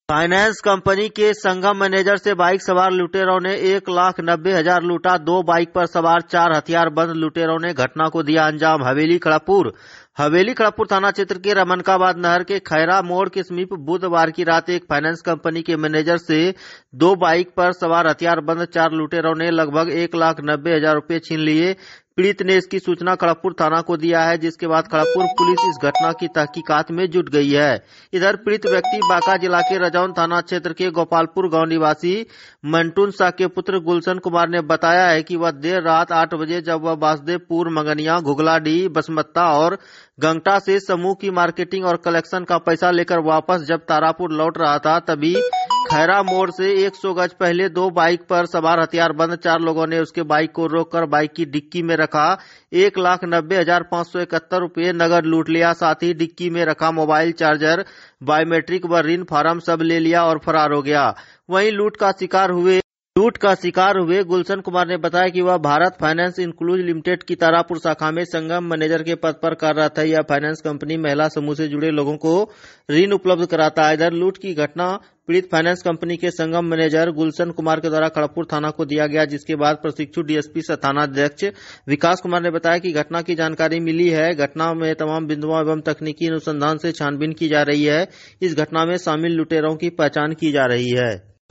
Finance company के संगम manager से bike सवार लुटेरों ने 1,90,000 लूटा। 2 बाइक पर सवार 4 हथियारबंद लुटेरों ने घटना को दिया अंजाम। हवेली खड़गपुर थाना क्षेत्र के रमनकाबाद नहर के खैरा मोड़ के समीप बुधवार की रात एक फाइनेंस कंपनी के मैनेजर से 2 बाइक पर सवार हथियारबंद 4 लुटेरों ने लगभग 1,90,000 रुपए छीन लिए। पीड़ित ने इसकी सूचना खड़गपुर थाना को दिया है, जिसके बाद खड़गपुर पुलिस इस घटना की तहकीकात में जुट गई है। इधर पीड़ित व्यक्ति बांका जिला के रजौन थाना क्षेत्र के गोपालपुर गांव निवासी मंटून शाह के पुत्र गुलशन कुमार ने बताया है कि वह देर रात 8 बजे जब वह वासुदेवपुर, मंगनिया, घुगलाडीह, बसमत्ता और गंगटा से समूह की मार्केटिंग और कलेक्शन का पैसा लेकर वापस जब तारापुर लौट रहा था, तभी खैरा मोड़ से 100 गज पहले 2 बाइक पर सवार हथियारबंद 4 लोगों ने उसके बाइक को रोककर बाइक की डिक्की में रखा 1,90,571 रुपए नगद लूट लिया। साथ ही डिक्की में रखा मोबाइल, चार्जर, बायोमेट्रिक व ऋण फार्म सब ले लिया और फरार हो गया। वहीं लूट का शिकार हुए गुलशन कुमार ने बताया कि वह भारत फाइनेंस इंक्लूसिव लिमिटेड की तारापुर शाखा में संगम मैनेजर के पद पर कार्यरत है। यह फाइनेंस कंपनी महिला समूह से जुड़े लोगों को ऋण उपलब्ध कराता है। इधर लूट की घटना पीड़ित फाइनेंस कंपनी के संगम मैनेजर गुलशन कुमार के द्वारा खड़गपुर थाना को दिया गया, जिसके बाद प्रशिक्षु डीएसपी सह थानाध्यक्ष विकास कुमार ने बताया कि घटना की जानकारी मिली है। घटना में तमाम बिंदुओं एवं तकनीकी अनुसंधान से छानबीन की जा रही है। इस घटना में शामिल लुटेरों की पहचान की जा रही है।